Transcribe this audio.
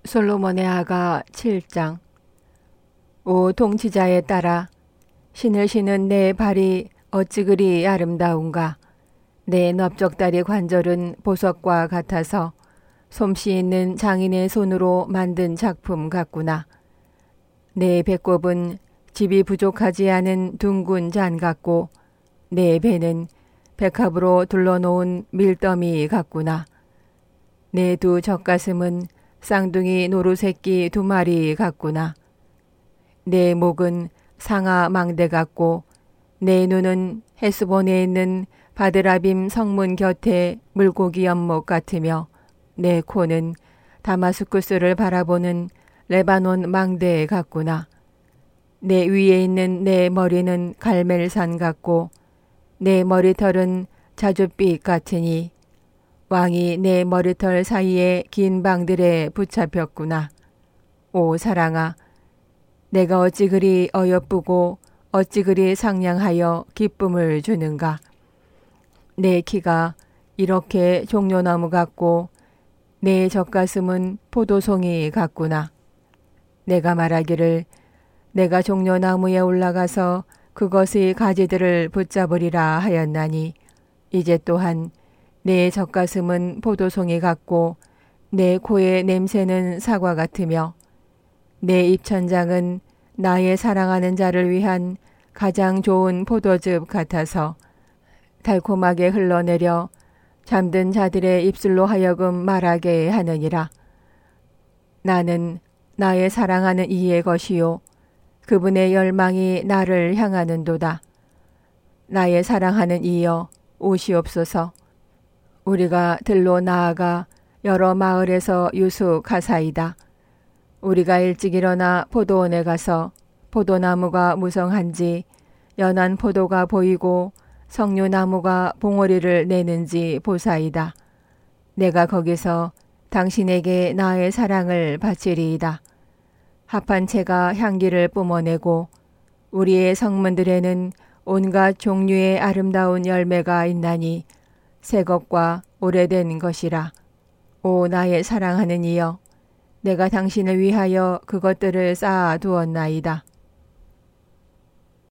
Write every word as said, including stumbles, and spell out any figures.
솔로몬의 아가 칠 장. 오 통치자에 따라 신을 신은 내 발이 어찌 그리 아름다운가. 내 넓적다리 관절은 보석과 같아서 솜씨 있는 장인의 손으로 만든 작품 같구나. 내 배꼽은 집이 부족하지 않은 둥근 잔 같고 내 배는 백합으로 둘러놓은 밀더미 같구나. 내 두 젖가슴은 쌍둥이 노루새끼 두 마리 같구나. 내 목은 상아 망대 같고 내 눈은 헤스본에 있는 바드라빔 성문 곁에 물고기 연못 같으며 내 코는 다마스쿠스를 바라보는 레바논 망대 같구나. 내 위에 있는 내 머리는 갈멜산 같고 내 머리털은 자줏빛 같으니 왕이 내 머리털 사이에 긴 방들에 붙잡혔구나. 오 사랑아, 내가 어찌 그리 어여쁘고 어찌 그리 상냥하여 기쁨을 주는가. 내 키가 이렇게 종려나무 같고 내 젖가슴은 포도송이 같구나. 내가 말하기를 내가 종려나무에 올라가서 그것의 가지들을 붙잡으리라 하였나니 이제 또한 내 젖가슴은 포도송이 같고 내 코의 냄새는 사과 같으며 내 입천장은 나의 사랑하는 자를 위한 가장 좋은 포도즙 같아서 달콤하게 흘러내려 잠든 자들의 입술로 하여금 말하게 하느니라. 나는 나의 사랑하는 이의 것이요 그분의 열망이 나를 향하는도다. 나의 사랑하는 이여 오시옵소서. 우리가 들로 나아가 여러 마을에서 유숙하사이다. 우리가 일찍 일어나 포도원에 가서 포도나무가 무성한지 연한 포도가 보이고 석류나무가 봉오리를 내는지 보사이다. 내가 거기서 당신에게 나의 사랑을 바치리이다. 합한 채가 향기를 뿜어내고 우리의 성문들에는 온갖 종류의 아름다운 열매가 있나니 새 것과 오래된 것이라. 오 나의 사랑하는 이여, 내가 당신을 위하여 그것들을 쌓아 두었나이다.